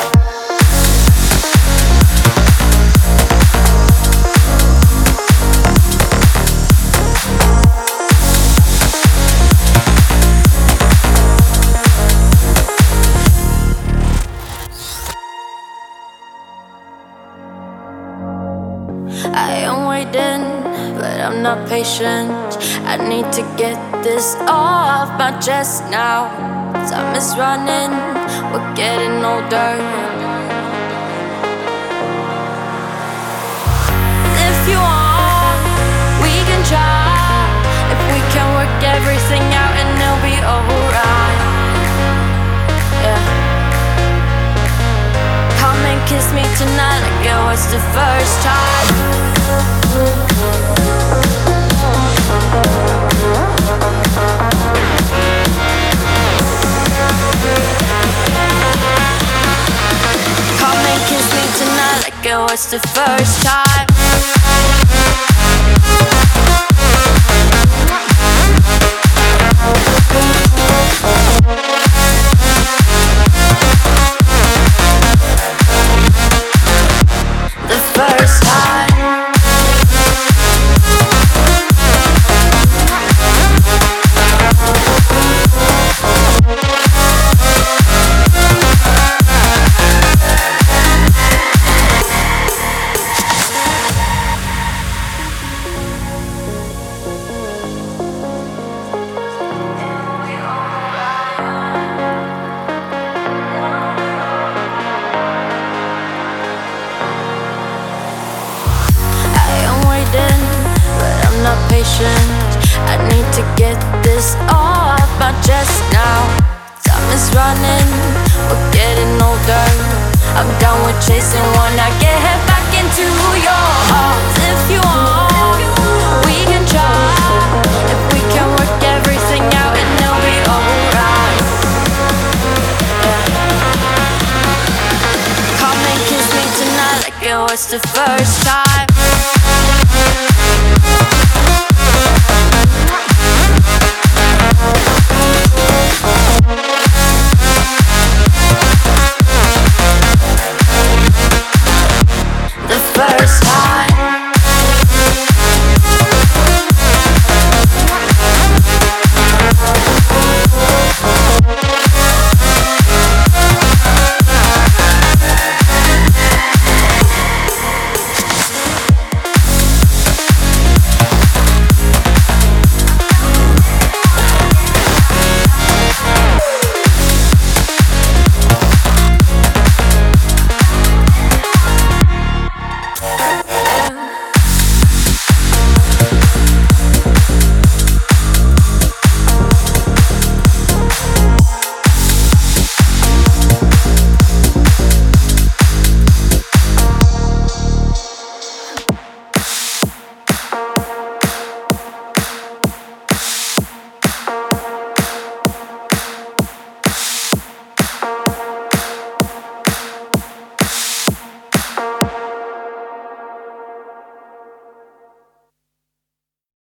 I am waiting, but I'm not patient. I need to get this off my chest now. Time is running, we're getting older. If you want, we can try. If we can work everything out and it'll be alright. Yeah. Come and kiss me tonight like it was the first time. Come and kiss me tonight like it was the first time. The first time. Not patient. I need to get this off my chest now. Time is running, we're getting older. I'm done with chasing, wanna get back into your arms. If you want, we can try. If we can work everything out and it'll be alright. Yeah. Come and kiss me tonight like it was the first time.